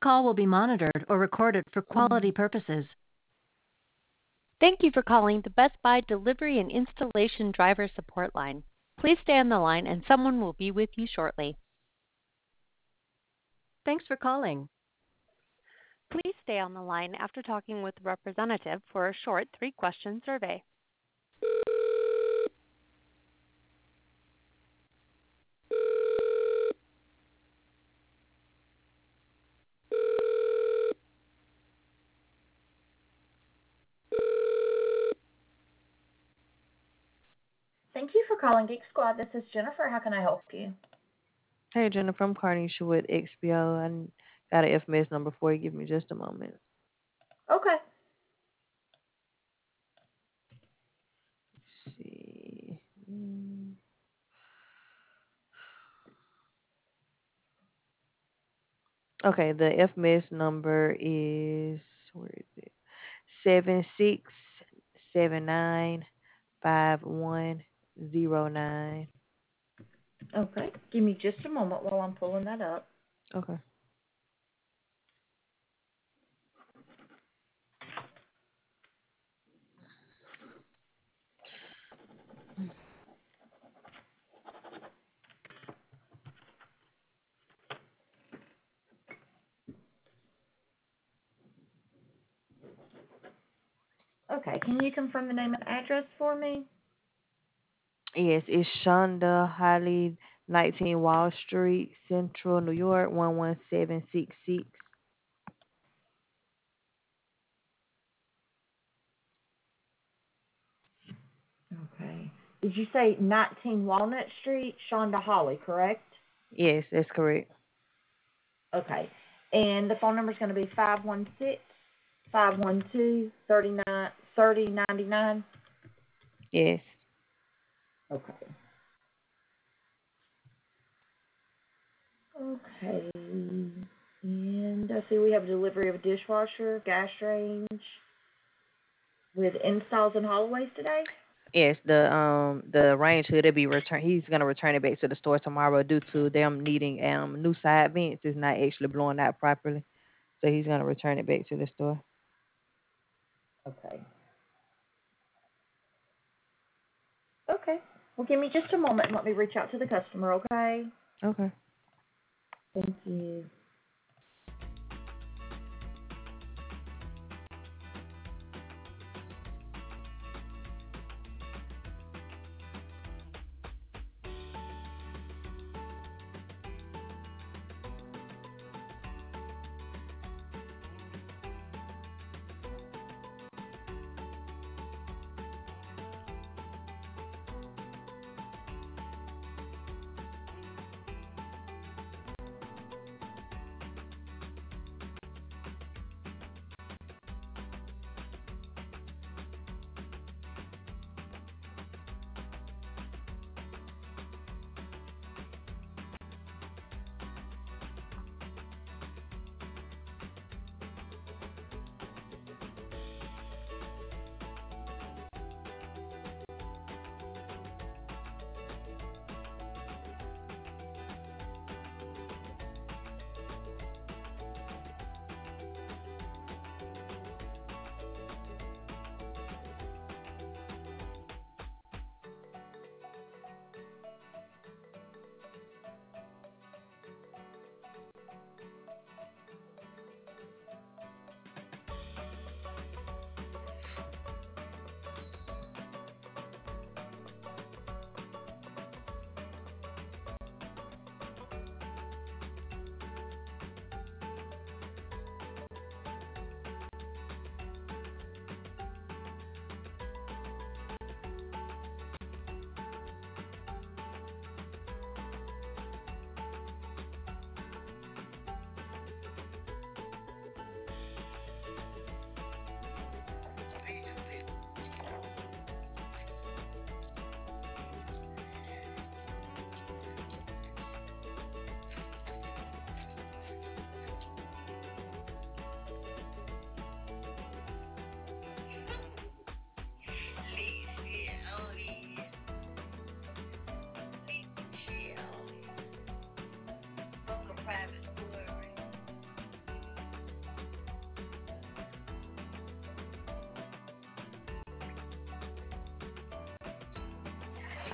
call will be monitored or recorded for quality purposes. Thank you for calling the Best Buy Delivery and Installation Driver Support Line. Please stay on the line and someone will be with you shortly. Thanks for calling. Please stay on the line after talking with a representative for a short 3-question survey. Thank you for calling Geek Squad. This is Jennifer. How can I help you? Hey, Jennifer, I'm Carnisha with XPO. I got an FMS number for you. Give me just a moment. Okay. Let's see. Okay, the FMS number is, where is it? 76795109. Okay. Give me just a moment while I'm pulling that up. Okay. Okay. Can you confirm the name and address for me? Yes, it's Shonda Holly, 19 Wall Street, Central New York, 11766. Okay. Did you say 19 Walnut Street, Shonda Holly, correct? Yes, that's correct. Okay. And the phone number is going to be 516-512-3099. Yes. Okay. Okay. And I see we have a delivery of a dishwasher, gas range, with installs and hallways today. Yes, the range hood will be return. He's gonna return it back to the store tomorrow due to them needing new side vents. It's not actually blowing out properly, so he's gonna return it back to the store. Okay. Okay. Well, give me just a moment and let me reach out to the customer, okay? Okay. Thank you.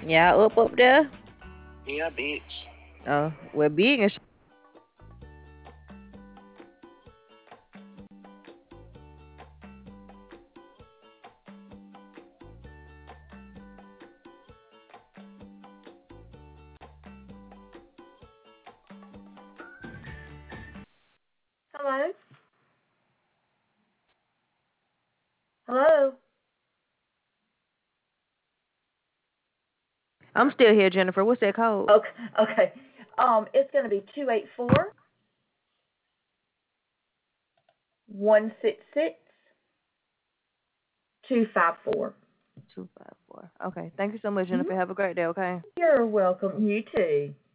Yeah, up there. Yeah, bitch. Oh, well, big and Hello? Hello? I'm still here, Jennifer. What's that code? Okay, okay. It's going to be 284-166-254. 254. Okay. Thank you so much, Jennifer. Have a great day, okay? You're welcome. You too.